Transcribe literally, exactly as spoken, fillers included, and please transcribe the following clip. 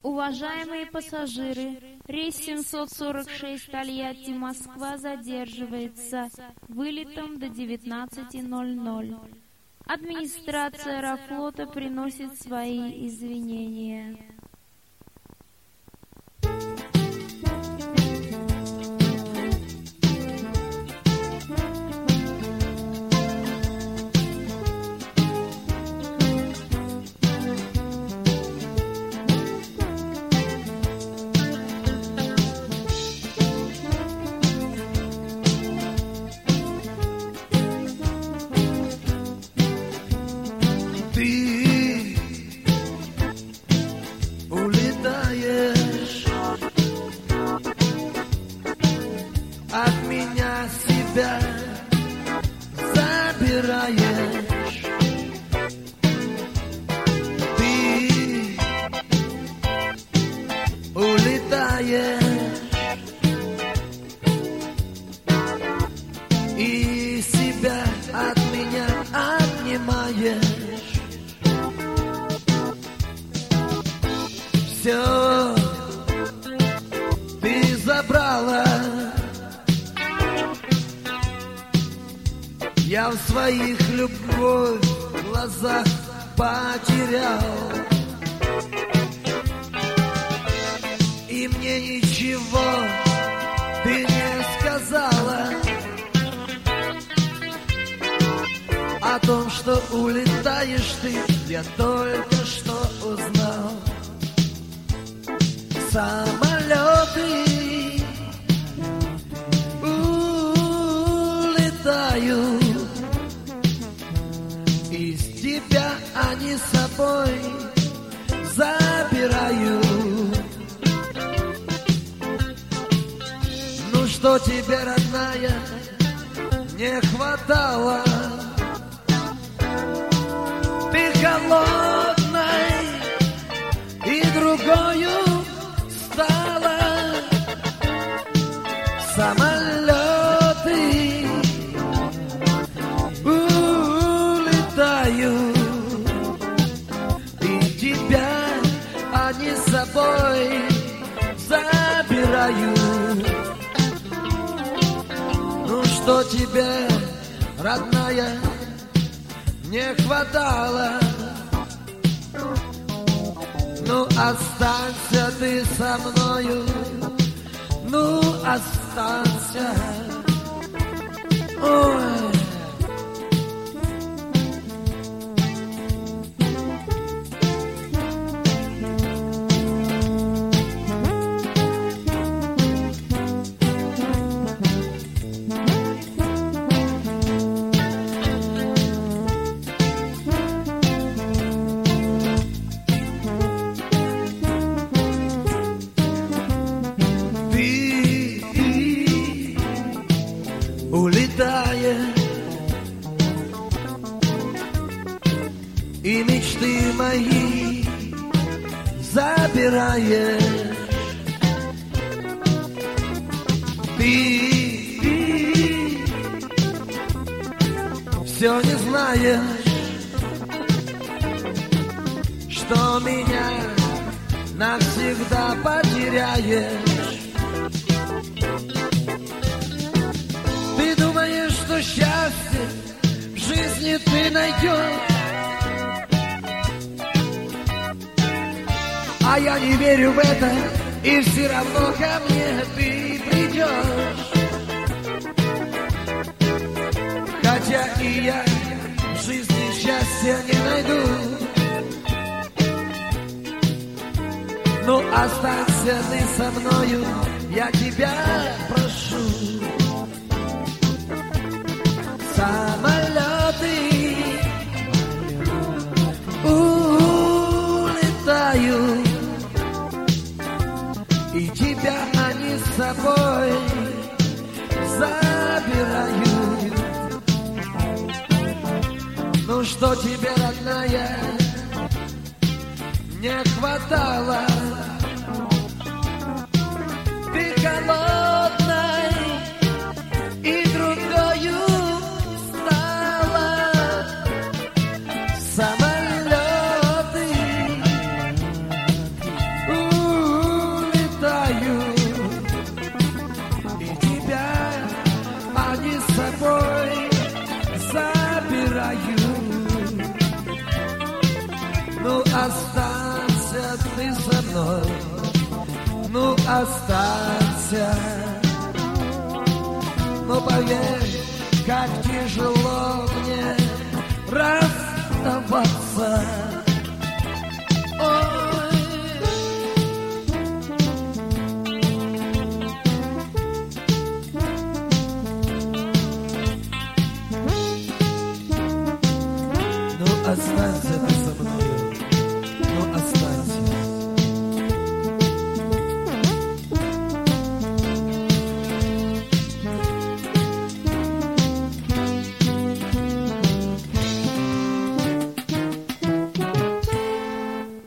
Уважаемые пассажиры, рейс семьсот сорок шесть Тольятти-Москва задерживается вылетом до девятнадцати ноль-ноль. Администрация Аэрофлота приносит свои извинения. И себя от меня отнимаешь. Все ты забрала. Я в своих любовь в глазах потерял. И мне ничего ты не сказала о том, что улетаешь ты, я только что узнал. Самолеты улетают, из тебя они с собой забирают. Ну что тебе, родная, не хватало? Ты холодной и другою стала. Самолеты улетают, и тебя они с собой забирают. Ну что тебе, родная, не хватало? Ну останься ты со мною, ну останься. Ой. И мечты мои забираешь. Ты, ты все не знаешь, что меня навсегда потеряешь. Ты думаешь, что счастье в жизни ты найдешь, а я не верю в это, и все равно ко мне ты придешь. Хотя и я в жизни счастья не найду, но останься ты со мною, я тебя прошу. Самолеты улетают, и тебя они с собой забирают. Ну что тебе, родная, не хватало? Ты холодной и другою стала. Самолеты мной. Ну, останься, но поверь, как тяжело мне расставаться.